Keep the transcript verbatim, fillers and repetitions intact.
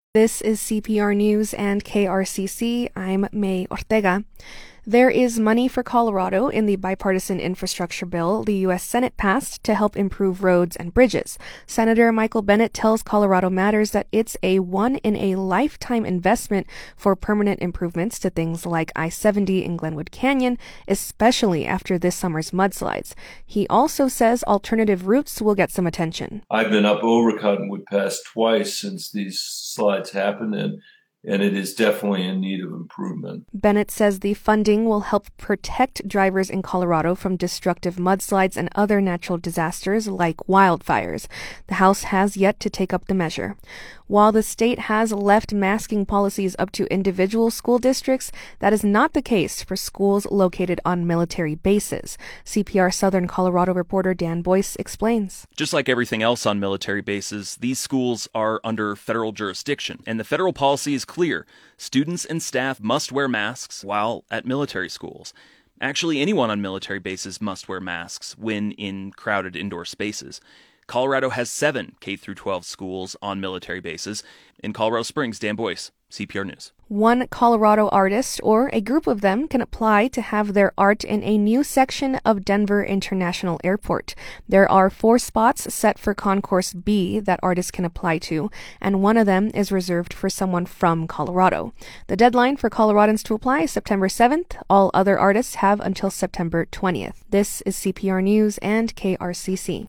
This is C P R News and K R C C. I'm May Ortega. There is money for Colorado in the bipartisan infrastructure bill the U S Senate passed to help improve roads and bridges. Senator Michael Bennet tells Colorado Matters that it's a one-in-a-lifetime investment for permanent improvements to things like I seventy in Glenwood Canyon, especially after this summer's mudslides. He also says alternative routes will get some attention. I've been up over Cottonwood Pass twice since these slides happened, and and it is definitely in need of improvement. Bennett says the funding will help protect drivers in Colorado from destructive mudslides and other natural disasters like wildfires. The House has yet to take up the measure. While the state has left masking policies up to individual school districts, that is not the case for schools located on military bases. C P R Southern Colorado reporter Dan Boyce explains. Just like everything else on military bases, these schools are under federal jurisdiction, and the federal policy is clear. Students and staff must wear masks while at military schools. Actually, anyone on military bases must wear masks when in crowded indoor spaces. Colorado has seven K through twelve schools on military bases. In Colorado Springs, Dan Boyce, C P R News. One Colorado artist or a group of them can apply to have their art in a new section of Denver International Airport. There are four spots set for Concourse B that artists can apply to, and one of them is reserved for someone from Colorado. The deadline for Coloradans to apply is September seventh. All other artists have until September twentieth. This is C P R News and K R C C.